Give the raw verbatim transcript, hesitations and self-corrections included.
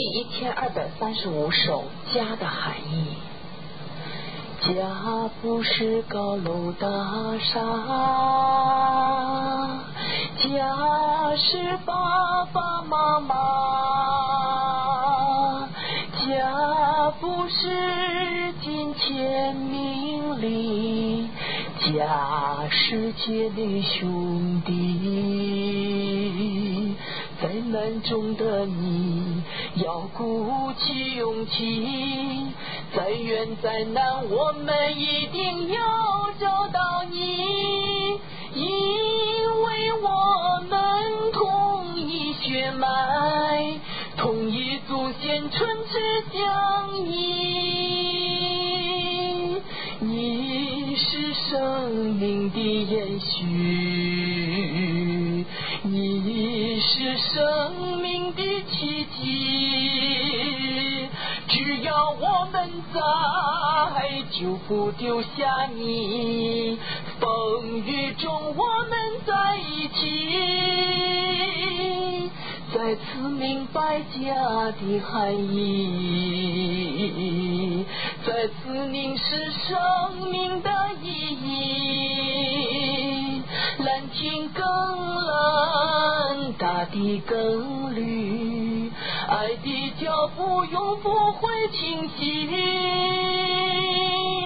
一千二百三十五首家的含义。家不是高楼大厦，家是爸爸妈妈，家不是金钱名利，家是姐妹兄弟。在难中的你要鼓起勇气，再远再难我们一定要找到你，因为我们同一血脉，同一祖先唇齿相依。你是生命的延续，你是生命的奇迹，只要我们在就不丢下你，风雨中我们在一起，再次明白家的含义，再次凝视生命的意义。蓝天更蓝，大地更绿，爱的脚步永不会停息。